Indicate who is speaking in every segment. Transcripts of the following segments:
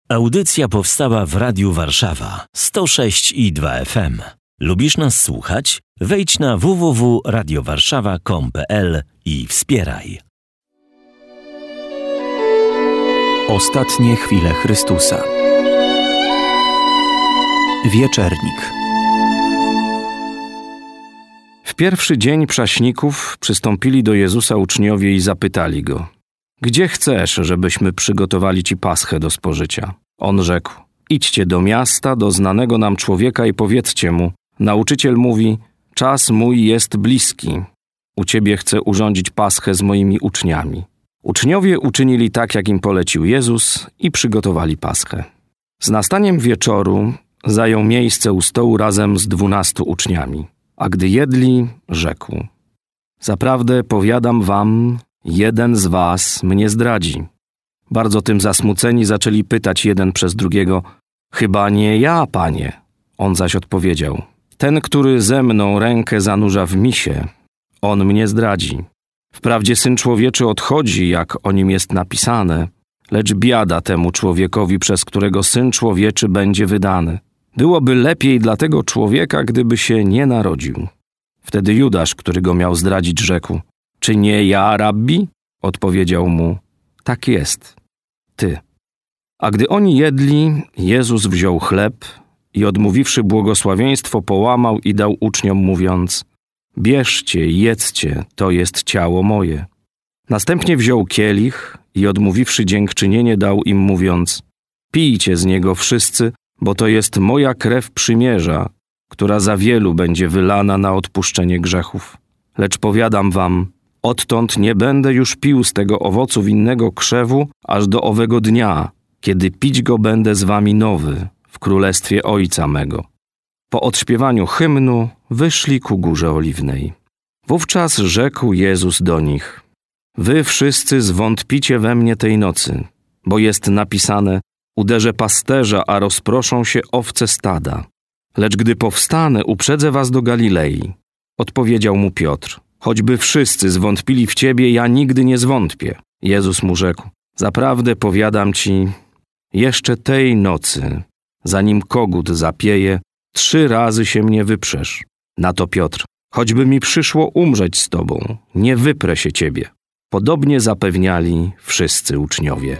Speaker 1: Audycja powstała w Radiu Warszawa 106,2 FM. Lubisz nas słuchać? Wejdź na www.radiowarszawa.com.pl i wspieraj.
Speaker 2: Ostatnie chwile Chrystusa. Wieczernik.
Speaker 3: W pierwszy dzień Przaśników przystąpili do Jezusa uczniowie i zapytali Go: Gdzie chcesz, żebyśmy przygotowali Ci paschę do spożycia? On rzekł: Idźcie do miasta, do znanego nam człowieka i powiedzcie mu: Nauczyciel mówi, czas mój jest bliski. U Ciebie chcę urządzić paschę z moimi uczniami. Uczniowie uczynili tak, jak im polecił Jezus i przygotowali paschę. Z nastaniem wieczoru zajął miejsce u stołu razem z 12 uczniami. A gdy jedli, rzekł: Zaprawdę powiadam wam, jeden z was mnie zdradzi. Bardzo tym zasmuceni zaczęli pytać jeden przez drugiego: Chyba nie ja, Panie. On zaś odpowiedział: Ten, który ze mną rękę zanurza w misie, on mnie zdradzi. Wprawdzie Syn Człowieczy odchodzi, jak o nim jest napisane, lecz biada temu człowiekowi, przez którego Syn Człowieczy będzie wydany. Byłoby lepiej dla tego człowieka, gdyby się nie narodził. Wtedy Judasz, który go miał zdradzić, rzekł: Czy nie ja, Rabbi? Odpowiedział mu: Tak jest, ty. A gdy oni jedli, Jezus wziął chleb i odmówiwszy błogosławieństwo, połamał i dał uczniom, mówiąc: Bierzcie, jedzcie, to jest ciało moje. Następnie wziął kielich i odmówiwszy dziękczynienie, dał im, mówiąc: Pijcie z niego wszyscy, bo to jest moja krew przymierza, która za wielu będzie wylana na odpuszczenie grzechów. Lecz powiadam wam, odtąd nie będę już pił z tego owocu winnego krzewu, aż do owego dnia, kiedy pić go będę z wami nowy, w królestwie Ojca mego. Po odśpiewaniu hymnu wyszli ku Górze Oliwnej. Wówczas rzekł Jezus do nich: Wy wszyscy zwątpicie we mnie tej nocy, bo jest napisane: Uderzę pasterza, a rozproszą się owce stada. Lecz gdy powstanę, uprzedzę was do Galilei. Odpowiedział mu Piotr: Choćby wszyscy zwątpili w Ciebie, ja nigdy nie zwątpię. Jezus mu rzekł: Zaprawdę powiadam Ci, jeszcze tej nocy, zanim kogut zapieje, 3 razy się mnie wyprzesz. Na to Piotr: Choćby mi przyszło umrzeć z Tobą, nie wyprę się Ciebie. Podobnie zapewniali wszyscy uczniowie.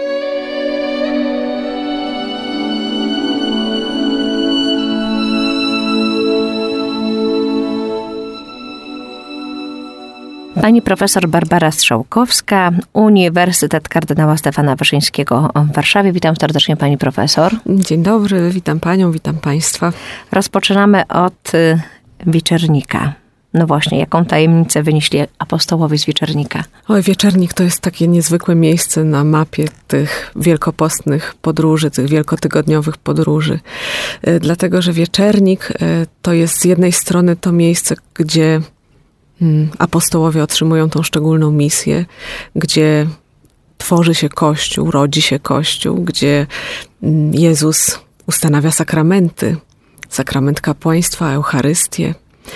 Speaker 4: Pani profesor Barbara Strzałkowska, Uniwersytet Kardynała Stefana Wyszyńskiego w Warszawie. Witam serdecznie pani profesor.
Speaker 5: Dzień dobry, witam panią, witam państwa.
Speaker 4: Rozpoczynamy od wieczernika. No właśnie, jaką tajemnicę wynieśli apostołowie z wieczernika?
Speaker 5: Wieczernik to jest takie niezwykłe miejsce na mapie tych wielkopostnych podróży, tych wielkotygodniowych podróży. Dlatego, że wieczernik to jest z jednej strony to miejsce, gdzie apostołowie otrzymują tą szczególną misję, gdzie tworzy się Kościół, rodzi się Kościół, gdzie Jezus ustanawia sakramenty, sakrament kapłaństwa, Eucharystię.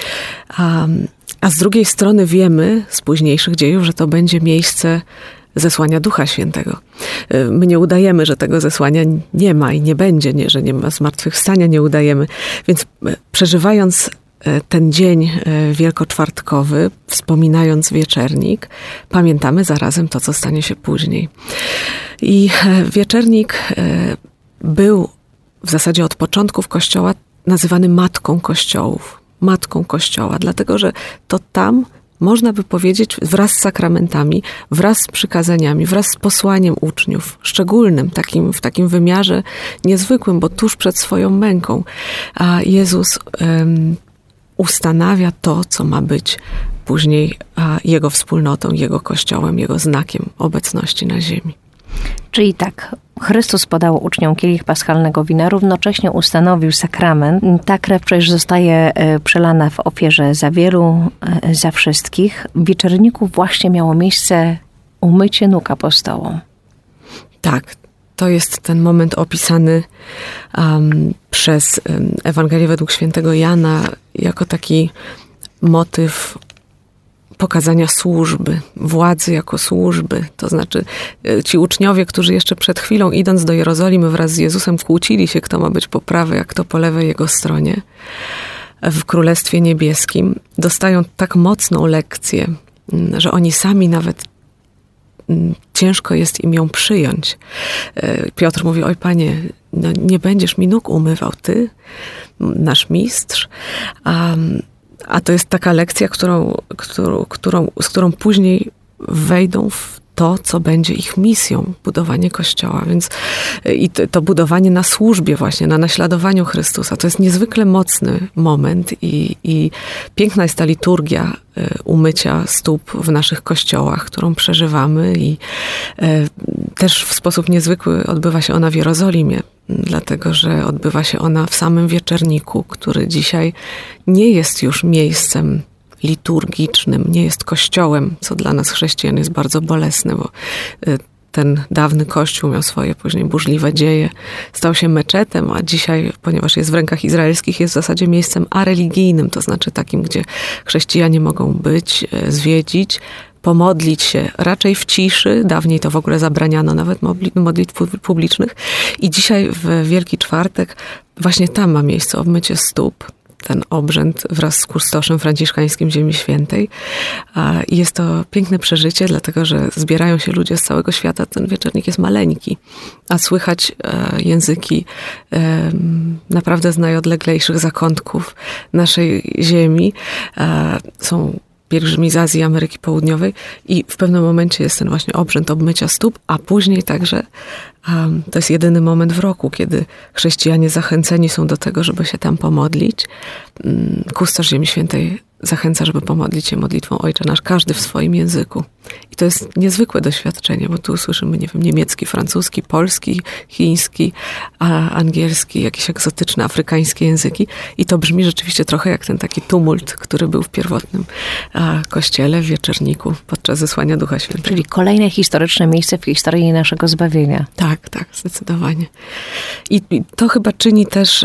Speaker 5: A z drugiej strony wiemy z późniejszych dziejów, że to będzie miejsce zesłania Ducha Świętego. My nie udajemy, że tego zesłania nie ma i nie będzie, że nie ma zmartwychwstania, nie udajemy. Więc przeżywając ten dzień wielkoczwartkowy, wspominając wieczernik, pamiętamy zarazem to, co stanie się później. I wieczernik był w zasadzie od początków Kościoła nazywany Matką Kościołów. Matką Kościoła, dlatego że to tam, można by powiedzieć, wraz z sakramentami, wraz z przykazaniami, wraz z posłaniem uczniów, szczególnym, w takim wymiarze niezwykłym, bo tuż przed swoją męką, a Jezus ustanawia to, co ma być później Jego wspólnotą, Jego Kościołem, Jego znakiem obecności na ziemi.
Speaker 4: Czyli tak, Chrystus podał uczniom kielich paschalnego wina, równocześnie ustanowił sakrament. Ta krew przecież zostaje przelana w ofierze za wielu, za wszystkich. W wieczerniku właśnie miało miejsce umycie nóg apostołom.
Speaker 5: Tak, to jest ten moment opisany przez Ewangelię według świętego Jana jako taki motyw pokazania służby, władzy jako służby. To znaczy ci uczniowie, którzy jeszcze przed chwilą idąc do Jerozolimy wraz z Jezusem kłócili się, kto ma być po prawej, a kto po lewej jego stronie, w Królestwie Niebieskim, dostają tak mocną lekcję, że oni sami nawet ciężko jest im ją przyjąć. Piotr mówi, oj Panie, no nie będziesz mi nóg umywał, Ty, nasz mistrz. A to jest taka lekcja, z którą później wejdą w to, co będzie ich misją, budowanie Kościoła. Więc i to budowanie na służbie właśnie, na naśladowaniu Chrystusa. To jest niezwykle mocny moment i piękna jest ta liturgia umycia stóp w naszych kościołach, którą przeżywamy i też w sposób niezwykły odbywa się ona w Jerozolimie, dlatego że odbywa się ona w samym wieczerniku, który dzisiaj nie jest już miejscem liturgicznym, nie jest kościołem, co dla nas chrześcijan jest bardzo bolesne, bo ten dawny kościół miał swoje później burzliwe dzieje, stał się meczetem, a dzisiaj, ponieważ jest w rękach izraelskich, jest w zasadzie miejscem areligijnym, to znaczy takim, gdzie chrześcijanie mogą być, zwiedzić, pomodlić się raczej w ciszy. Dawniej to w ogóle zabraniano nawet modlitw publicznych. I dzisiaj w Wielki Czwartek właśnie tam ma miejsce obmycie stóp, ten obrzęd wraz z kustoszem franciszkańskim Ziemi Świętej. I jest to piękne przeżycie, dlatego że zbierają się ludzie z całego świata. Ten wieczornik jest maleńki, a słychać języki naprawdę z najodleglejszych zakątków naszej ziemi. Są pielgrzymi z Azji, Ameryki Południowej i w pewnym momencie jest ten właśnie obrzęd obmycia stóp, a później także to jest jedyny moment w roku, kiedy chrześcijanie zachęceni są do tego, żeby się tam pomodlić. Kustosz Ziemi Świętej zachęca, żeby pomodlić się modlitwą Ojcze Nasz, każdy w swoim języku. I to jest niezwykłe doświadczenie, bo tu słyszymy, nie wiem, niemiecki, francuski, polski, chiński, angielski, jakieś egzotyczne, afrykańskie języki. I to brzmi rzeczywiście trochę jak ten taki tumult, który był w pierwotnym kościele, w wieczerniku, podczas zesłania Ducha Świętego.
Speaker 4: Czyli kolejne historyczne miejsce w historii naszego zbawienia.
Speaker 5: Tak, zdecydowanie. I to chyba czyni też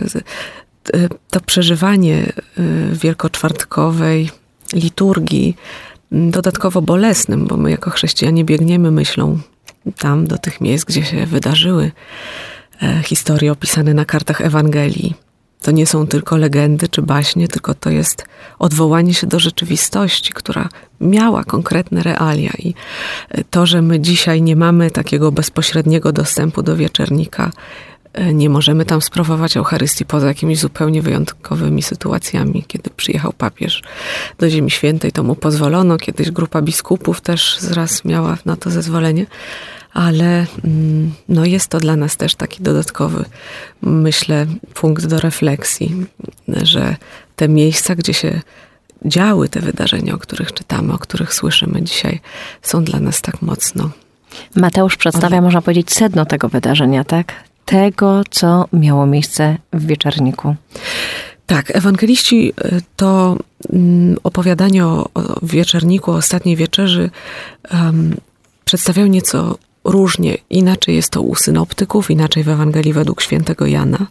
Speaker 5: to przeżywanie wielkoczwartkowej liturgii dodatkowo bolesnym, bo my jako chrześcijanie biegniemy myślą tam do tych miejsc, gdzie się wydarzyły historie opisane na kartach Ewangelii. To nie są tylko legendy czy baśnie, tylko to jest odwołanie się do rzeczywistości, która miała konkretne realia. I to, że my dzisiaj nie mamy takiego bezpośredniego dostępu do wieczernika, nie możemy tam sprawować Eucharystii poza jakimiś zupełnie wyjątkowymi sytuacjami. Kiedy przyjechał papież do Ziemi Świętej, to mu pozwolono. Kiedyś grupa biskupów też raz miała na to zezwolenie. Ale no jest to dla nas też taki dodatkowy, myślę, punkt do refleksji, że te miejsca, gdzie się działy te wydarzenia, o których czytamy, o których słyszymy dzisiaj, są dla nas tak mocno.
Speaker 4: Mateusz przedstawia, można powiedzieć, sedno tego wydarzenia, tak? Tego, co miało miejsce w wieczerniku.
Speaker 5: Tak, ewangeliści to opowiadanie o wieczerniku, o ostatniej wieczerzy przedstawiają nieco różnie. Inaczej jest to u synoptyków, inaczej w Ewangelii według świętego Jana.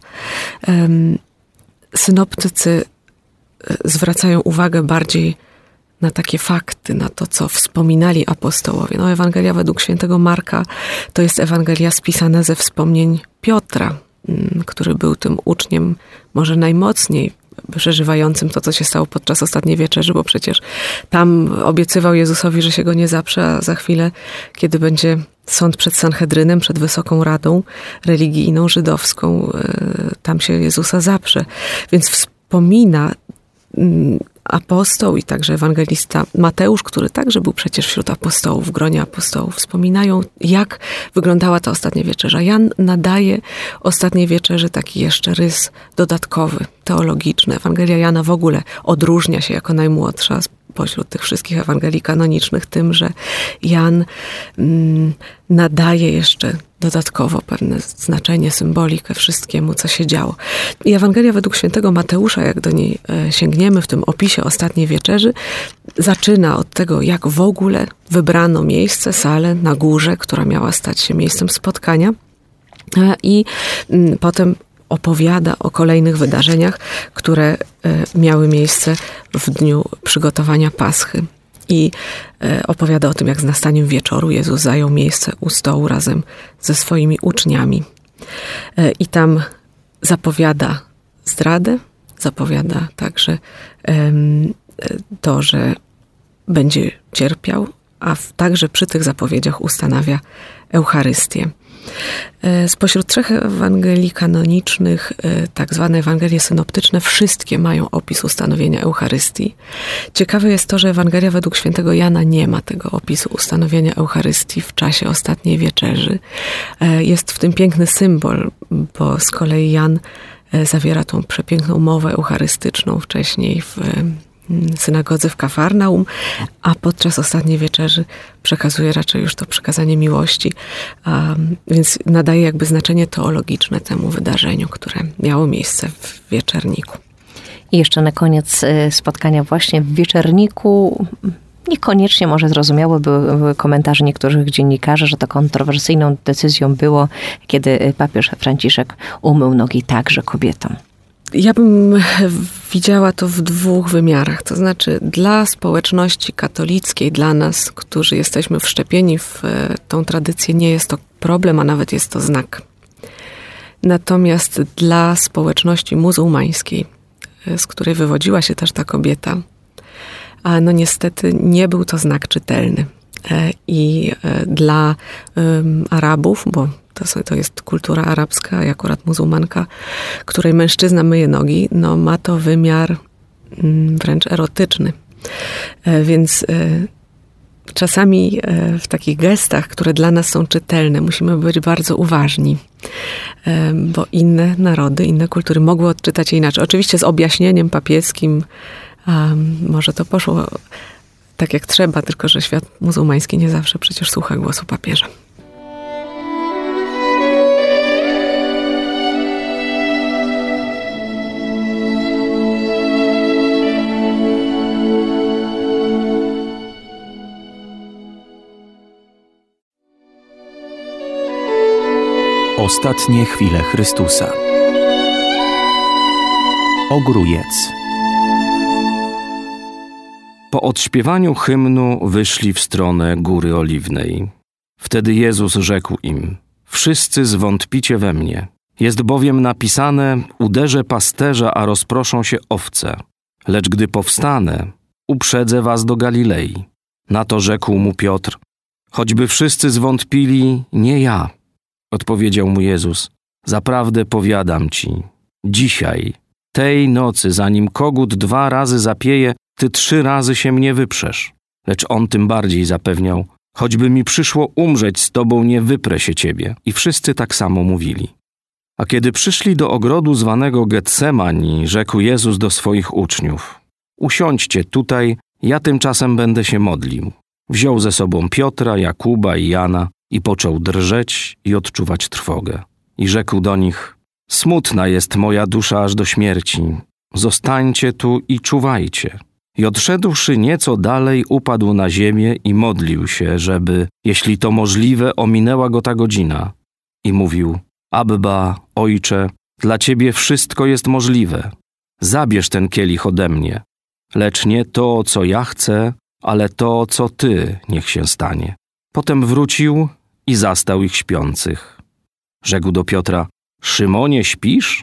Speaker 5: Synoptycy zwracają uwagę bardziej na takie fakty, na to, co wspominali apostołowie. No, Ewangelia według świętego Marka to jest Ewangelia spisana ze wspomnień Piotra, który był tym uczniem może najmocniej przeżywającym to, co się stało podczas ostatniej wieczerzy, bo przecież tam obiecywał Jezusowi, że się go nie zaprze, a za chwilę, kiedy będzie sąd przed Sanhedrynem, przed Wysoką Radą religijną, żydowską, tam się Jezusa zaprze. Więc wspomina apostoł i także ewangelista Mateusz, który także był przecież wśród apostołów, w gronie apostołów, wspominają, jak wyglądała ta ostatnia wieczerza. Jan nadaje ostatniej wieczerzy taki jeszcze rys dodatkowy, teologiczny. Ewangelia Jana w ogóle odróżnia się jako najmłodsza pośród tych wszystkich Ewangelii kanonicznych tym, że Jan nadaje jeszcze dodatkowo pewne znaczenie, symbolikę wszystkiemu, co się działo. I Ewangelia według świętego Mateusza, jak do niej sięgniemy w tym opisie ostatniej wieczerzy, zaczyna od tego, jak w ogóle wybrano miejsce, salę na górze, która miała stać się miejscem spotkania, i potem opowiada o kolejnych wydarzeniach, które miały miejsce w dniu przygotowania Paschy. I opowiada o tym, jak z nastaniem wieczoru Jezus zajął miejsce u stołu razem ze swoimi uczniami. I tam zapowiada zdradę, zapowiada także to, że będzie cierpiał, a także przy tych zapowiedziach ustanawia Eucharystię. Spośród 3 Ewangelii kanonicznych, tak zwane Ewangelie synoptyczne, wszystkie mają opis ustanowienia Eucharystii. Ciekawe jest to, że Ewangelia według świętego Jana nie ma tego opisu ustanowienia Eucharystii w czasie ostatniej wieczerzy. Jest w tym piękny symbol, bo z kolei Jan zawiera tą przepiękną mowę eucharystyczną wcześniej w synagodze w Kafarnaum, a podczas ostatniej wieczerzy przekazuje raczej już to przekazanie miłości, więc nadaje jakby znaczenie teologiczne temu wydarzeniu, które miało miejsce w Wieczerniku.
Speaker 4: I jeszcze na koniec spotkania właśnie w Wieczerniku niekoniecznie może zrozumiałe były komentarze niektórych dziennikarzy, że to kontrowersyjną decyzją było, kiedy papież Franciszek umył nogi także kobietom.
Speaker 5: Ja bym widziała to w 2 wymiarach. To znaczy dla społeczności katolickiej, dla nas, którzy jesteśmy wszczepieni w tą tradycję, nie jest to problem, a nawet jest to znak. Natomiast dla społeczności muzułmańskiej, z której wywodziła się też ta kobieta, no niestety nie był to znak czytelny. I dla Arabów, bo to jest kultura arabska i akurat muzułmanka, której mężczyzna myje nogi, no ma to wymiar wręcz erotyczny. Więc czasami w takich gestach, które dla nas są czytelne, musimy być bardzo uważni, bo inne narody, inne kultury mogły odczytać je inaczej. Oczywiście z objaśnieniem papieskim może to poszło tak jak trzeba, tylko że świat muzułmański nie zawsze przecież słucha głosu papieża.
Speaker 2: Ostatnie chwile Chrystusa. Ogrójec.
Speaker 3: Po odśpiewaniu hymnu wyszli w stronę Góry Oliwnej. Wtedy Jezus rzekł im: wszyscy zwątpicie we mnie. Jest bowiem napisane: uderzę pasterza, a rozproszą się owce. Lecz gdy powstanę, uprzedzę was do Galilei. Na to rzekł mu Piotr: choćby wszyscy zwątpili, nie ja. Odpowiedział mu Jezus: zaprawdę powiadam ci, dzisiaj, tej nocy, zanim kogut 2 razy zapieje, ty 3 razy się mnie wyprzesz. Lecz on tym bardziej zapewniał: choćby mi przyszło umrzeć z tobą, nie wyprę się ciebie. I wszyscy tak samo mówili. A kiedy przyszli do ogrodu zwanego Getsemani, rzekł Jezus do swoich uczniów: usiądźcie tutaj, ja tymczasem będę się modlił. Wziął ze sobą Piotra, Jakuba i Jana i począł drżeć i odczuwać trwogę. I rzekł do nich: smutna jest moja dusza aż do śmierci. Zostańcie tu i czuwajcie. I odszedłszy nieco dalej, upadł na ziemię i modlił się, żeby, jeśli to możliwe, ominęła go ta godzina. I mówił: Abba, Ojcze, dla Ciebie wszystko jest możliwe. Zabierz ten kielich ode mnie. Lecz nie to, co ja chcę, ale to, co Ty, niech się stanie. Potem wrócił i zastał ich śpiących. Rzekł do Piotra: Szymonie, śpisz?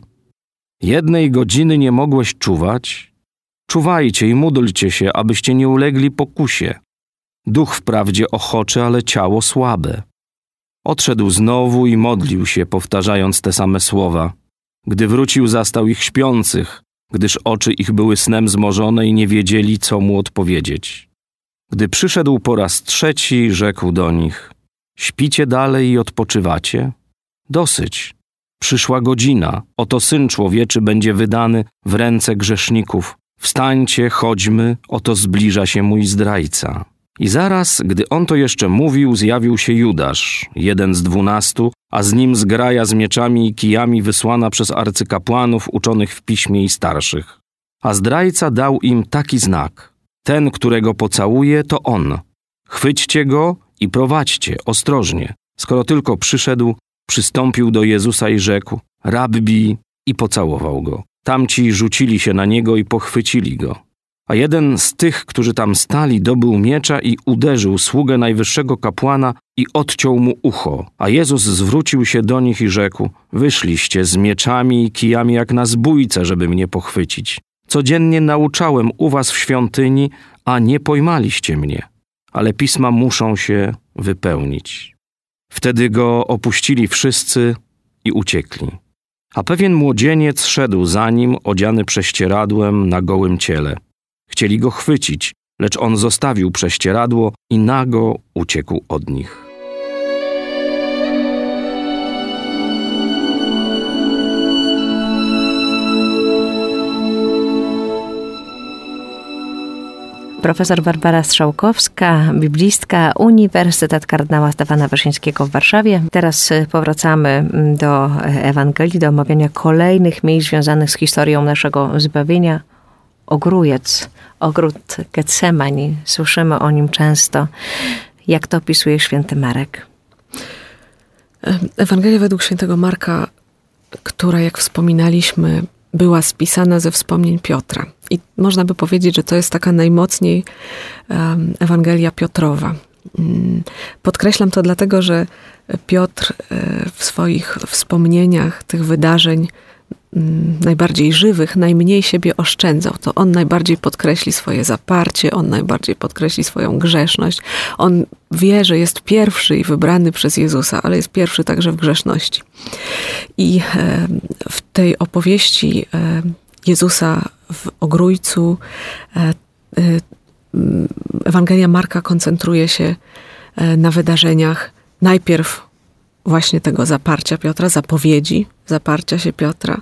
Speaker 3: 1 godziny nie mogłeś czuwać? Czuwajcie i módlcie się, abyście nie ulegli pokusie. Duch wprawdzie ochoczy, ale ciało słabe. Odszedł znowu i modlił się, powtarzając te same słowa. Gdy wrócił, zastał ich śpiących, gdyż oczy ich były snem zmorzone i nie wiedzieli, co mu odpowiedzieć. Gdy przyszedł po raz 3, rzekł do nich: śpicie dalej i odpoczywacie? Dosyć. Przyszła godzina, oto Syn Człowieczy będzie wydany w ręce grzeszników. Wstańcie, chodźmy, oto zbliża się mój zdrajca. I zaraz, gdy on to jeszcze mówił, zjawił się Judasz, 1 z 12, a z nim zgraja z mieczami i kijami wysłana przez arcykapłanów uczonych w piśmie i starszych. A zdrajca dał im taki znak: ten, którego pocałuje, to on. Chwyćcie go i prowadźcie ostrożnie. Skoro tylko przyszedł, przystąpił do Jezusa i rzekł: Rabbi, i pocałował go. Tamci rzucili się na niego i pochwycili go. A jeden z tych, którzy tam stali, dobył miecza i uderzył sługę najwyższego kapłana i odciął mu ucho. A Jezus zwrócił się do nich i rzekł: wyszliście z mieczami i kijami jak na zbójce, żeby mnie pochwycić. Codziennie nauczałem u was w świątyni, a nie pojmaliście mnie. Ale pisma muszą się wypełnić. Wtedy go opuścili wszyscy i uciekli. A pewien młodzieniec szedł za nim, odziany prześcieradłem na gołym ciele. Chcieli go chwycić, lecz on zostawił prześcieradło i nago uciekł od nich.
Speaker 4: Profesor Barbara Strzałkowska, biblistka, Uniwersytet Kardynała Stefana Wyszyńskiego w Warszawie. Teraz powracamy do Ewangelii, do omawiania kolejnych miejsc związanych z historią naszego zbawienia. Ogrójec, ogród Getsemani, słyszymy o nim często. Jak to opisuje święty Marek?
Speaker 5: Ewangelia według świętego Marka, która, jak wspominaliśmy, była spisana ze wspomnień Piotra. I można by powiedzieć, że to jest taka najmocniej Ewangelia Piotrowa. Podkreślam to dlatego, że Piotr w swoich wspomnieniach tych wydarzeń najbardziej żywych, najmniej siebie oszczędzał. To on najbardziej podkreśli swoje zaparcie, on najbardziej podkreśli swoją grzeszność. On wie, że jest pierwszy i wybrany przez Jezusa, ale jest pierwszy także w grzeszności. I w tej opowieści Jezusa w Ogrójcu Ewangelia Marka koncentruje się na wydarzeniach najpierw właśnie tego zaparcia Piotra, zapowiedzi zaparcia się Piotra.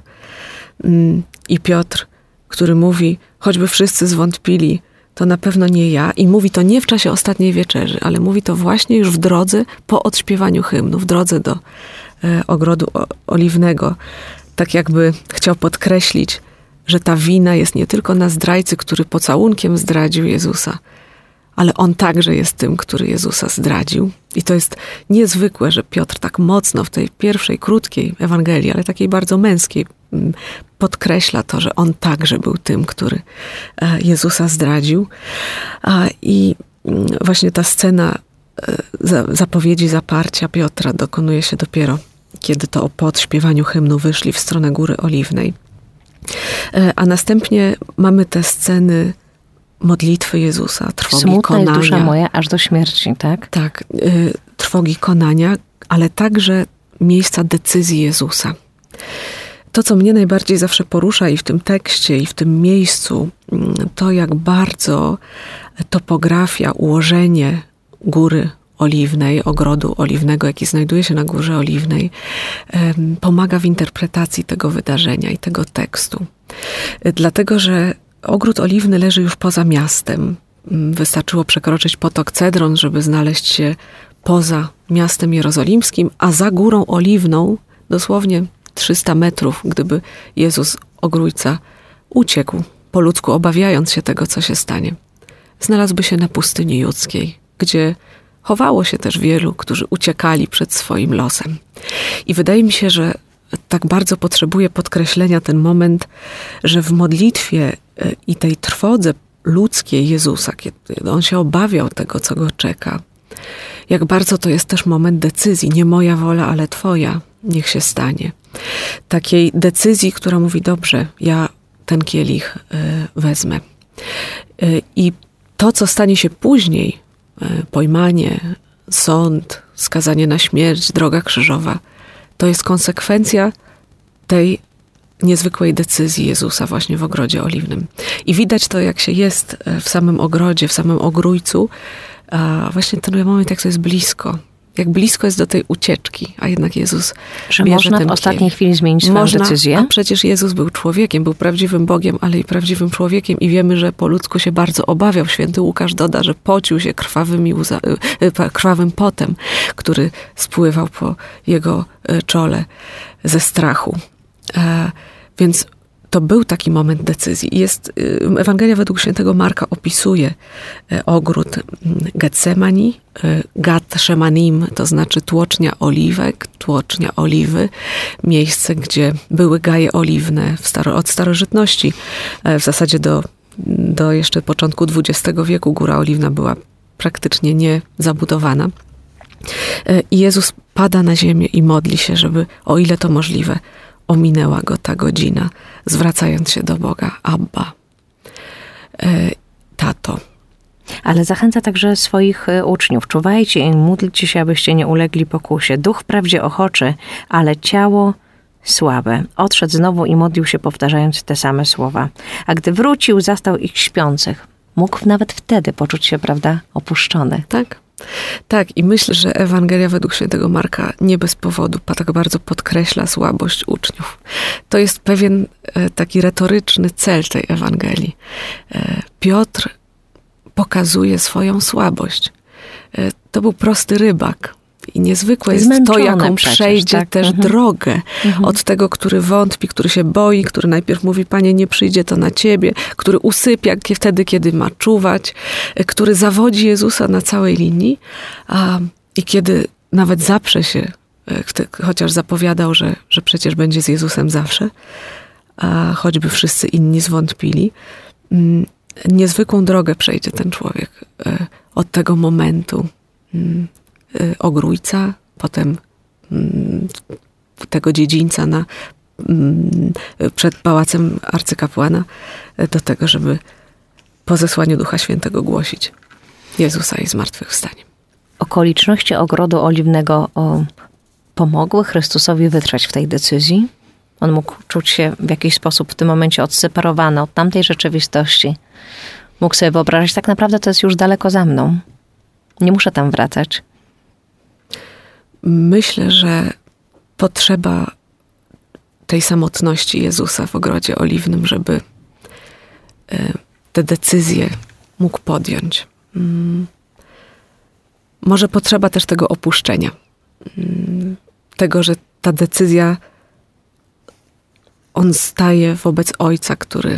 Speaker 5: I Piotr, który mówi, choćby wszyscy zwątpili, to na pewno nie ja. I mówi to nie w czasie ostatniej wieczerzy, ale mówi to właśnie już w drodze po odśpiewaniu hymnu, w drodze do ogrodu oliwnego. Tak jakby chciał podkreślić, że ta wina jest nie tylko na zdrajcy, który pocałunkiem zdradził Jezusa, ale on także jest tym, który Jezusa zdradził. I to jest niezwykłe, że Piotr tak mocno w tej pierwszej, krótkiej Ewangelii, ale takiej bardzo męskiej, podkreśla to, że on także był tym, który Jezusa zdradził. I właśnie ta scena zapowiedzi zaparcia Piotra dokonuje się dopiero, kiedy to po odśpiewaniu hymnu wyszli w stronę Góry Oliwnej. A następnie mamy te sceny modlitwy Jezusa, trwogi
Speaker 4: Smutna
Speaker 5: konania.
Speaker 4: jest dusza moja aż do śmierci, tak?
Speaker 5: Tak, trwogi konania, ale także miejsca decyzji Jezusa. To, co mnie najbardziej zawsze porusza i w tym tekście, i w tym miejscu, to jak bardzo topografia, ułożenie Góry Oliwnej, ogrodu oliwnego, jaki znajduje się na Górze Oliwnej, pomaga w interpretacji tego wydarzenia i tego tekstu. Dlatego, że Ogród Oliwny leży już poza miastem. Wystarczyło przekroczyć potok Cedron, żeby znaleźć się poza miastem jerozolimskim, a za Górą Oliwną, dosłownie 300 metrów, gdyby Jezus Ogrójca uciekł, po ludzku obawiając się tego, co się stanie, znalazłby się na pustyni judzkiej, gdzie chowało się też wielu, którzy uciekali przed swoim losem. I wydaje mi się, że tak bardzo potrzebuje podkreślenia ten moment, że w modlitwie i tej trwodze ludzkiej Jezusa, kiedy on się obawiał tego, co go czeka, jak bardzo to jest też moment decyzji. Nie moja wola, ale Twoja, niech się stanie. Takiej decyzji, która mówi, dobrze, ja ten kielich wezmę. I to, co stanie się później, pojmanie, sąd, skazanie na śmierć, droga krzyżowa, to jest konsekwencja tej niezwykłej decyzji Jezusa właśnie w Ogrodzie Oliwnym. I widać to, jak się jest w samym ogrodzie, w samym Ogrójcu, właśnie ten moment, jak to jest blisko. Jak blisko jest do tej ucieczki, a jednak Jezus
Speaker 4: Że
Speaker 5: bierze
Speaker 4: można
Speaker 5: ten
Speaker 4: w ostatniej
Speaker 5: kielich.
Speaker 4: chwili zmienić swoją decyzję?
Speaker 5: A przecież Jezus był człowiekiem, był prawdziwym Bogiem, ale i prawdziwym człowiekiem i wiemy, że po ludzku się bardzo obawiał. Święty Łukasz doda, że pocił się krwawym potem, który spływał po jego czole ze strachu. Więc to był taki moment decyzji. Ewangelia według świętego Marka opisuje ogród Getsemani, Gat Shemanim, to znaczy tłocznia oliwek, tłocznia oliwy, miejsce, gdzie były gaje oliwne od starożytności, w zasadzie do do jeszcze początku XX wieku Góra Oliwna była praktycznie niezabudowana. I Jezus pada na ziemię i modli się, żeby, o ile to możliwe, ominęła go ta godzina, zwracając się do Boga: Abba, tato.
Speaker 4: Ale zachęca także swoich uczniów. Czuwajcie i módlcie się, abyście nie ulegli pokusie. Duch wprawdzie ochoczy, ale ciało słabe. Odszedł znowu i modlił się, powtarzając te same słowa. A gdy wrócił, zastał ich śpiących. Mógł nawet wtedy poczuć się, prawda, opuszczony.
Speaker 5: Tak, i myślę, że Ewangelia według świętego Marka nie bez powodu tak bardzo podkreśla słabość uczniów. To jest pewien taki retoryczny cel tej Ewangelii. Piotr pokazuje swoją słabość. To był prosty rybak. I niezwykłe jest to, jaką przejdzie tak? też drogę od tego, który wątpi, który się boi, który najpierw mówi: Panie, nie przyjdzie to na Ciebie, który usypia wtedy, kiedy ma czuwać, który zawodzi Jezusa na całej linii, i kiedy nawet zaprze się, chociaż zapowiadał, że przecież będzie z Jezusem zawsze, a choćby wszyscy inni zwątpili, niezwykłą drogę przejdzie ten człowiek od tego momentu ogrójca, potem tego dziedzińca przed pałacem arcykapłana, do tego, żeby po zesłaniu Ducha Świętego głosić Jezusa i zmartwychwstanie.
Speaker 4: Okoliczności Ogrodu Oliwnego pomogły Chrystusowi wytrwać w tej decyzji? On mógł czuć się w jakiś sposób w tym momencie odseparowany od tamtej rzeczywistości. Mógł sobie wyobrazić: tak naprawdę to jest już daleko za mną. Nie muszę tam wracać.
Speaker 5: Myślę, że potrzeba tej samotności Jezusa w Ogrodzie Oliwnym, żeby te decyzje mógł podjąć. Może potrzeba też tego opuszczenia. Tego, że ta decyzja, on staje wobec Ojca,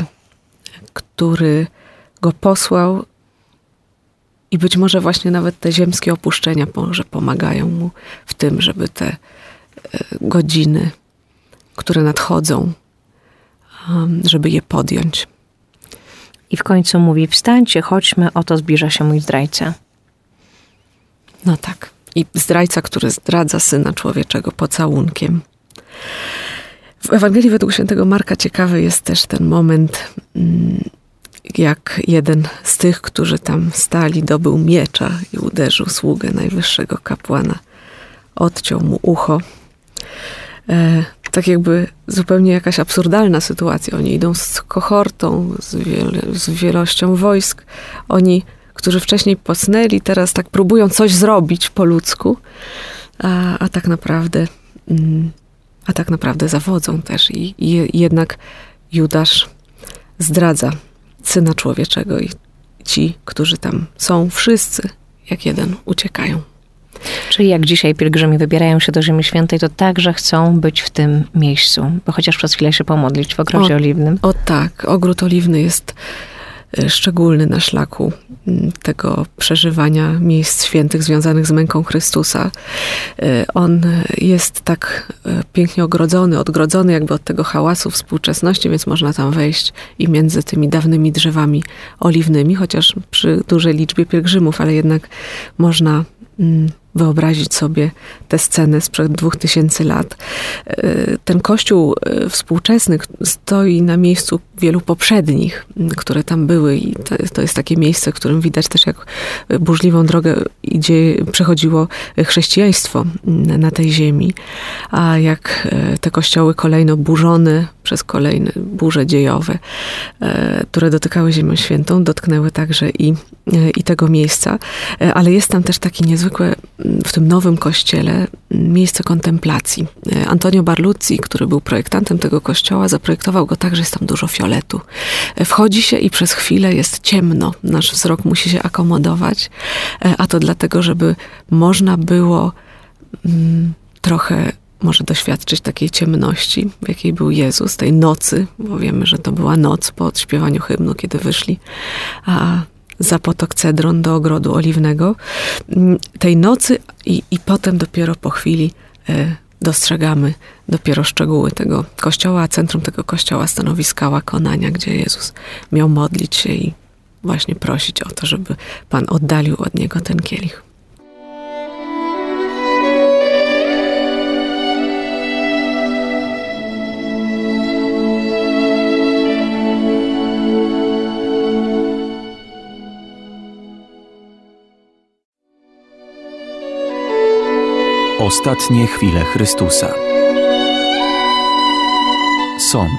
Speaker 5: który go posłał, i być może właśnie nawet te ziemskie opuszczenia może pomagają mu w tym, żeby te godziny, które nadchodzą, żeby je podjąć.
Speaker 4: I w końcu mówi: wstańcie, chodźmy, oto zbliża się mój zdrajca.
Speaker 5: No tak. I zdrajca, który zdradza Syna Człowieczego pocałunkiem. W Ewangelii według świętego Marka ciekawy jest też ten moment, jak jeden z tych, którzy tam stali, dobył miecza i uderzył sługę najwyższego kapłana. Odciął mu ucho. Tak jakby zupełnie jakaś absurdalna sytuacja. Oni idą z kohortą, z wielością wojsk. Oni, którzy wcześniej posnęli, teraz tak próbują coś zrobić po ludzku, a tak naprawdę zawodzą też. I jednak Judasz zdradza Syna Człowieczego i ci, którzy tam są, wszyscy jak jeden uciekają.
Speaker 4: Czyli jak dzisiaj pielgrzymi wybierają się do Ziemi Świętej, to także chcą być w tym miejscu, bo chociaż przez chwilę się pomodlić w Ogrodzie Oliwnym.
Speaker 5: O tak, Ogród Oliwny jest szczególny na szlaku tego przeżywania miejsc świętych związanych z męką Chrystusa. On jest tak pięknie odgrodzony jakby od tego hałasu współczesności, więc można tam wejść i między tymi dawnymi drzewami oliwnymi, chociaż przy dużej liczbie pielgrzymów, ale jednak można wyobrazić sobie tę scenę sprzed 2000 lat. Ten kościół współczesny stoi na miejscu wielu poprzednich, które tam były, i to jest takie miejsce, w którym widać też, jak burzliwą drogę przechodziło chrześcijaństwo na tej ziemi, a jak te kościoły kolejno burzone przez kolejne burze dziejowe, które dotykały Ziemię Świętą, dotknęły także i tego miejsca, ale jest tam też taki niezwykłe w tym nowym kościele miejsce kontemplacji. Antonio Barluzzi, który był projektantem tego kościoła, zaprojektował go tak, że jest tam dużo fioletu. Wchodzi się i przez chwilę jest ciemno. Nasz wzrok musi się akomodować, a to dlatego, żeby można było trochę może doświadczyć takiej ciemności, w jakiej był Jezus, tej nocy, bo wiemy, że to była noc po odśpiewaniu hymnu, kiedy wyszli za potok Cedron do Ogrodu Oliwnego. Tej nocy i potem dopiero po chwili dostrzegamy dopiero szczegóły tego kościoła, a centrum tego kościoła stanowi skała Konania, gdzie Jezus miał modlić się i właśnie prosić o to, żeby Pan oddalił od Niego ten kielich.
Speaker 2: Ostatnie chwile Chrystusa. Sąd.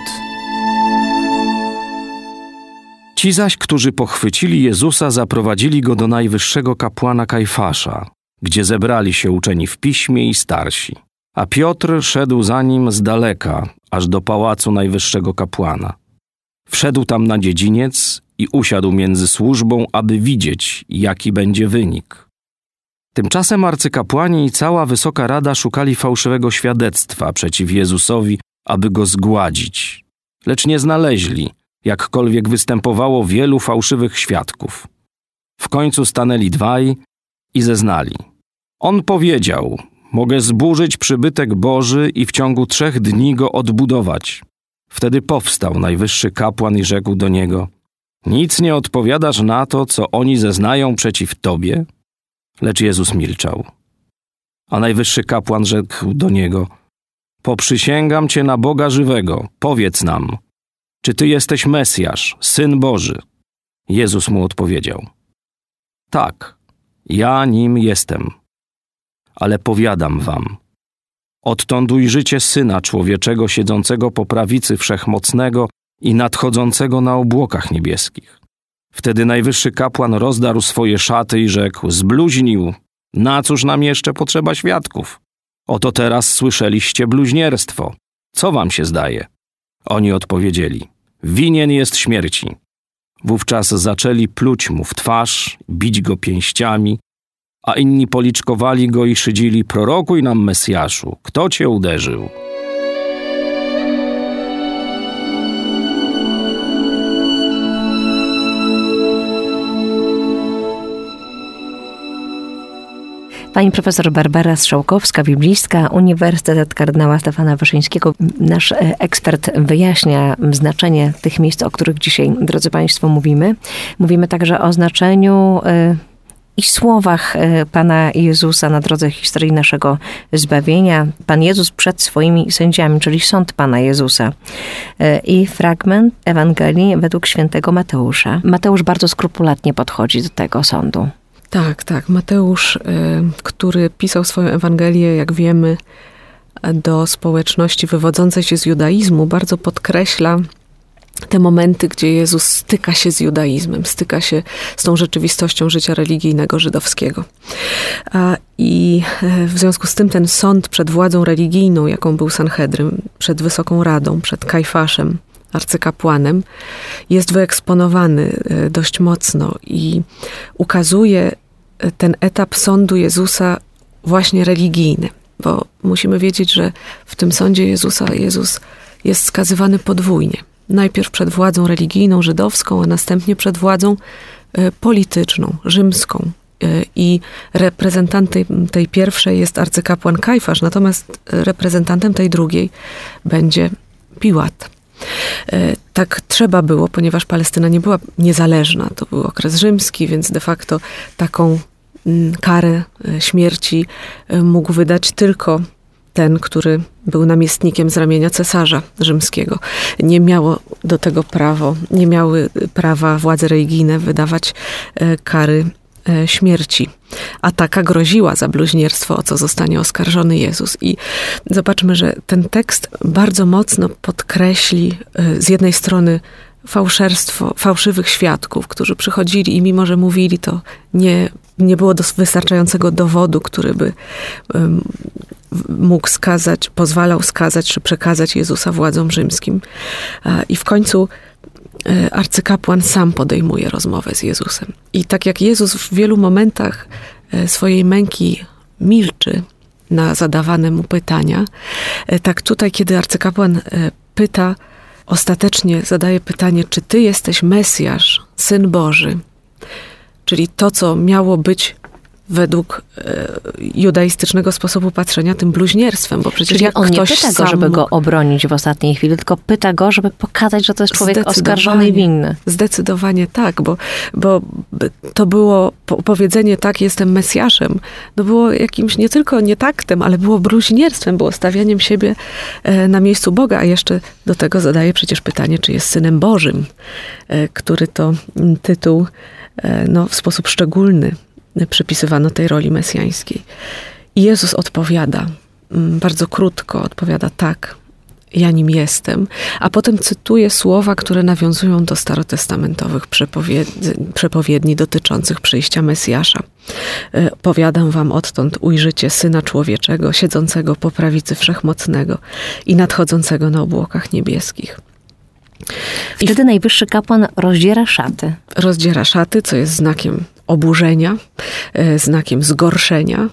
Speaker 3: Ci zaś, którzy pochwycili Jezusa, zaprowadzili Go do najwyższego kapłana Kajfasza, gdzie zebrali się uczeni w piśmie i starsi. A Piotr szedł za nim z daleka, aż do pałacu najwyższego kapłana. Wszedł tam na dziedziniec i usiadł między służbą, aby widzieć, jaki będzie wynik. Tymczasem arcykapłani i cała wysoka rada szukali fałszywego świadectwa przeciw Jezusowi, aby Go zgładzić. Lecz nie znaleźli, jakkolwiek występowało wielu fałszywych świadków. W końcu stanęli dwaj i zeznali. On powiedział: mogę zburzyć przybytek Boży i w ciągu 3 dni go odbudować. Wtedy powstał najwyższy kapłan i rzekł do niego: nic nie odpowiadasz na to, co oni zeznają przeciw tobie? Lecz Jezus milczał. A najwyższy kapłan rzekł do niego: poprzysięgam cię na Boga żywego, powiedz nam, czy ty jesteś Mesjasz, Syn Boży? Jezus mu odpowiedział: tak, ja nim jestem. Ale powiadam wam, odtąd ujrzycie Syna Człowieczego siedzącego po prawicy Wszechmocnego i nadchodzącego na obłokach niebieskich. Wtedy najwyższy kapłan rozdarł swoje szaty i rzekł: zbluźnił, na cóż nam jeszcze potrzeba świadków? Oto teraz słyszeliście bluźnierstwo. Co wam się zdaje? Oni odpowiedzieli: winien jest śmierci. Wówczas zaczęli pluć mu w twarz, bić go pięściami, a inni policzkowali go i szydzili: prorokuj nam, Mesjaszu, kto cię uderzył?
Speaker 4: Pani profesor Barbara Strzałkowska, biblistka, Uniwersytet Kardynała Stefana Wyszyńskiego. Nasz ekspert wyjaśnia znaczenie tych miejsc, o których dzisiaj, drodzy Państwo, mówimy. Mówimy także o znaczeniu i słowach Pana Jezusa na drodze historii naszego zbawienia. Pan Jezus przed swoimi sędziami, czyli sąd Pana Jezusa. I fragment Ewangelii według świętego Mateusza. Mateusz bardzo skrupulatnie podchodzi do tego sądu.
Speaker 5: Tak. Mateusz, który pisał swoją Ewangelię, jak wiemy, do społeczności wywodzącej się z judaizmu, bardzo podkreśla te momenty, gdzie Jezus styka się z judaizmem, styka się z tą rzeczywistością życia religijnego żydowskiego. I w związku z tym ten sąd przed władzą religijną, jaką był Sanhedryn, przed Wysoką Radą, przed Kajfaszem, arcykapłanem, jest wyeksponowany dość mocno i ukazuje ten etap sądu Jezusa właśnie religijny. Bo musimy wiedzieć, że w tym sądzie Jezusa Jezus jest skazywany podwójnie. Najpierw przed władzą religijną, żydowską, a następnie przed władzą polityczną, rzymską. I reprezentantem tej pierwszej jest arcykapłan Kajfasz, natomiast reprezentantem tej drugiej będzie Piłat. Tak trzeba było, ponieważ Palestyna nie była niezależna. To był okres rzymski, więc de facto taką karę śmierci mógł wydać tylko ten, który był namiestnikiem z ramienia cesarza rzymskiego. Nie miało do tego prawo, nie miały prawa władze religijne wydawać kary śmierci. A taka groziła za bluźnierstwo, o co zostanie oskarżony Jezus. I zobaczmy, że ten tekst bardzo mocno podkreśli z jednej strony fałszerstwo fałszywych świadków, którzy przychodzili i mimo, że mówili, to nie było wystarczającego dowodu, który by mógł skazać, pozwalał skazać czy przekazać Jezusa władzom rzymskim. I w końcu arcykapłan sam podejmuje rozmowę z Jezusem. I tak jak Jezus w wielu momentach swojej męki milczy na zadawane mu pytania, tak tutaj, kiedy arcykapłan pyta, ostatecznie zadaje pytanie, czy ty jesteś Mesjasz, Syn Boży, czyli to, co miało być według judaistycznego sposobu patrzenia tym bluźnierstwem, bo przecież
Speaker 4: Czyli
Speaker 5: jak
Speaker 4: on nie
Speaker 5: ktoś
Speaker 4: pyta go,
Speaker 5: sam
Speaker 4: żeby go obronić w ostatniej chwili, tylko pyta go, żeby pokazać, że to jest człowiek oskarżony i winny.
Speaker 5: Zdecydowanie tak, bo to było powiedzenie tak, jestem Mesjaszem, no było jakimś nie tylko nietaktem, ale było bluźnierstwem, było stawianiem siebie na miejscu Boga, a jeszcze do tego zadaje przecież pytanie, czy jest Synem Bożym, który to tytuł w sposób szczególny przypisywano tej roli mesjańskiej. I Jezus odpowiada, bardzo krótko odpowiada tak, ja nim jestem, a potem cytuje słowa, które nawiązują do starotestamentowych przepowiedni dotyczących przyjścia Mesjasza. Powiadam wam, odtąd ujrzycie Syna Człowieczego, siedzącego po prawicy Wszechmocnego i nadchodzącego na obłokach niebieskich.
Speaker 4: Wtedy najwyższy kapłan rozdziera szaty.
Speaker 5: Rozdziera szaty, co jest znakiem oburzenia, znakiem zgorszenia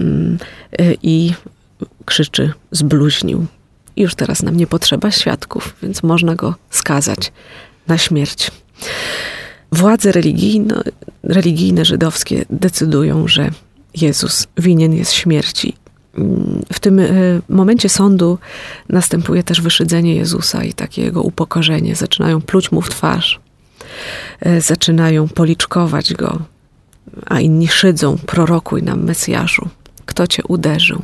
Speaker 5: i krzyczy: zbluźnił. I już teraz nam nie potrzeba świadków, więc można go skazać na śmierć. Władze religijne żydowskie decydują, że Jezus winien jest śmierci. W tym momencie sądu następuje też wyszydzenie Jezusa i takie jego upokorzenie. Zaczynają pluć mu w twarz, zaczynają policzkować go, a inni szydzą: prorokuj nam, Mesjaszu, kto cię uderzył?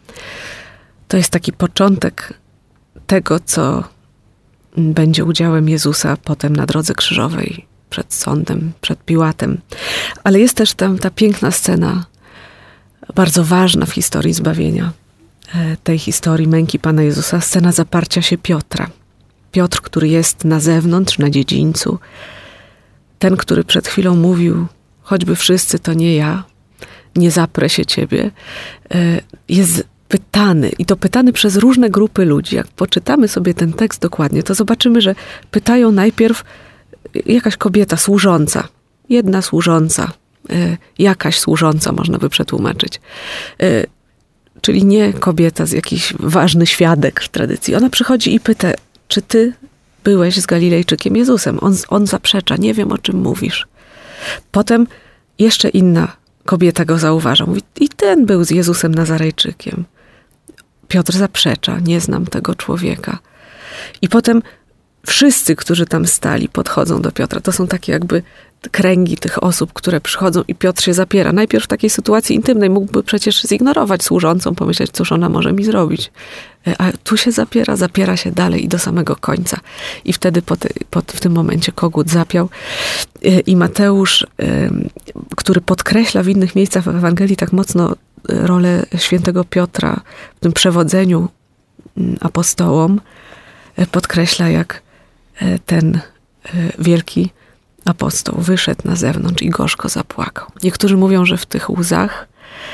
Speaker 5: To jest taki początek tego, co będzie udziałem Jezusa potem na drodze krzyżowej, przed sądem, przed Piłatem. Ale jest też tam ta piękna scena, bardzo ważna w historii zbawienia, tej historii męki Pana Jezusa, scena zaparcia się Piotra. Piotr, który jest na zewnątrz, na dziedzińcu, ten, który przed chwilą mówił: choćby wszyscy, to nie ja, nie zaprę się ciebie, jest pytany, i to pytany przez różne grupy ludzi. Jak poczytamy sobie ten tekst dokładnie, to zobaczymy, że pytają najpierw jakaś kobieta służąca, jedna służąca, jakaś służąca, można by przetłumaczyć. Czyli nie kobieta, jakiś ważny świadek w tradycji. Ona przychodzi i pyta: czy ty byłeś z Galilejczykiem Jezusem? On zaprzecza: nie wiem, o czym mówisz. Potem jeszcze inna kobieta go zauważa. Mówi: i ten był z Jezusem Nazarejczykiem. Piotr zaprzecza: nie znam tego człowieka. I potem wszyscy, którzy tam stali, podchodzą do Piotra. To są takie jakby kręgi tych osób, które przychodzą, i Piotr się zapiera. Najpierw w takiej sytuacji intymnej mógłby przecież zignorować służącą, pomyśleć: cóż ona może mi zrobić. A tu się zapiera się dalej i do samego końca. I wtedy w tym momencie kogut zapiał. I Mateusz, który podkreśla w innych miejscach w Ewangelii tak mocno rolę świętego Piotra w tym przewodzeniu apostołom, podkreśla, jak ten wielki apostoł wyszedł na zewnątrz i gorzko zapłakał. Niektórzy mówią, że w tych łzach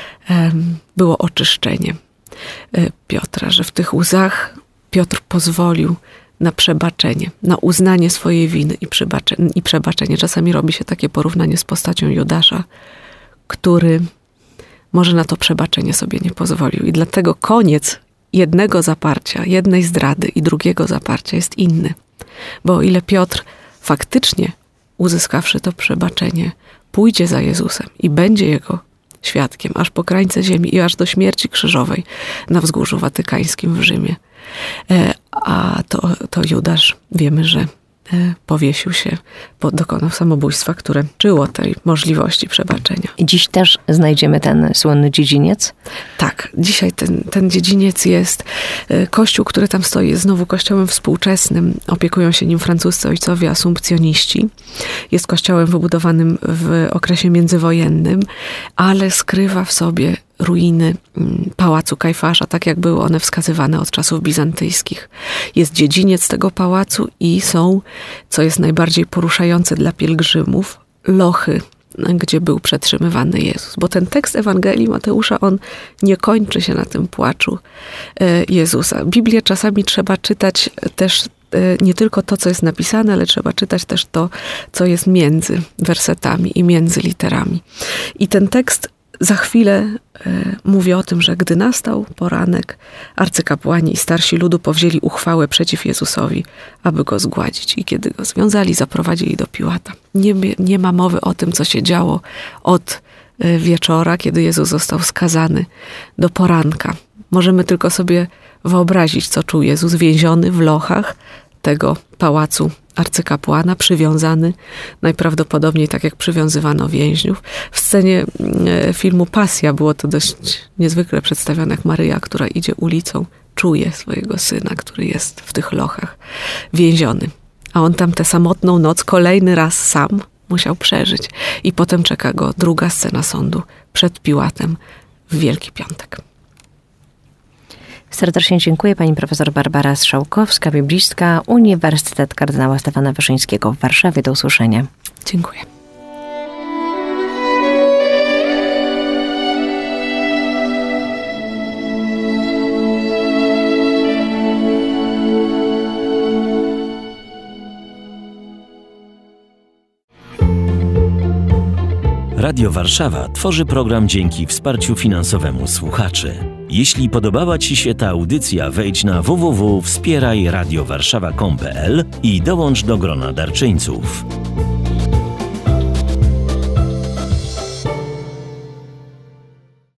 Speaker 5: było oczyszczenie Piotra, że w tych łzach Piotr pozwolił na przebaczenie, na uznanie swojej winy i przebaczenie. Czasami robi się takie porównanie z postacią Judasza, który może na to przebaczenie sobie nie pozwolił. I dlatego koniec jednego zaparcia, jednej zdrady i drugiego zaparcia jest inny. Bo o ile Piotr faktycznie, uzyskawszy to przebaczenie, pójdzie za Jezusem i będzie Jego świadkiem aż po krańce ziemi i aż do śmierci krzyżowej na Wzgórzu Watykańskim w Rzymie. A to Judasz, wiemy, że powiesił się, dokonał samobójstwa, które czyło tej możliwości przebaczenia.
Speaker 4: I dziś też znajdziemy ten słynny dziedziniec?
Speaker 5: Tak, dzisiaj ten dziedziniec jest. Kościół, który tam stoi, jest znowu kościołem współczesnym. Opiekują się nim francuscy ojcowie asumpcjoniści. Jest kościołem wybudowanym w okresie międzywojennym, ale skrywa w sobie ruiny pałacu Kajfasza, tak jak były one wskazywane od czasów bizantyjskich. Jest dziedziniec tego pałacu i są, co jest najbardziej poruszające dla pielgrzymów, lochy, gdzie był przetrzymywany Jezus. Bo ten tekst Ewangelii Mateusza, on nie kończy się na tym płaczu Jezusa. Biblię czasami trzeba czytać też nie tylko to, co jest napisane, ale trzeba czytać też to, co jest między wersetami i między literami. I ten tekst za chwilę mówi o tym, że gdy nastał poranek, arcykapłani i starsi ludu powzięli uchwałę przeciw Jezusowi, aby go zgładzić. I kiedy go związali, zaprowadzili do Piłata. Nie ma mowy o tym, co się działo od wieczora, kiedy Jezus został skazany, do poranka. Możemy tylko sobie wyobrazić, co czuł Jezus więziony w lochach tego pałacu arcykapłana, przywiązany, najprawdopodobniej tak jak przywiązywano więźniów. W scenie filmu Pasja było to dość niezwykle przedstawione, jak Maryja, która idzie ulicą, czuje swojego syna, który jest w tych lochach więziony. A on tam tę samotną noc kolejny raz sam musiał przeżyć. I potem czeka go druga scena sądu przed Piłatem w Wielki Piątek.
Speaker 4: Serdecznie dziękuję pani profesor Barbara Strzałkowska, biblistka, Uniwersytet Kardynała Stefana Wyszyńskiego w Warszawie. Do usłyszenia.
Speaker 5: Dziękuję.
Speaker 1: Radio Warszawa tworzy program dzięki wsparciu finansowemu słuchaczy. Jeśli podobała Ci się ta audycja, wejdź na www.wspierajradiowarszawa.com.pl i dołącz do grona darczyńców.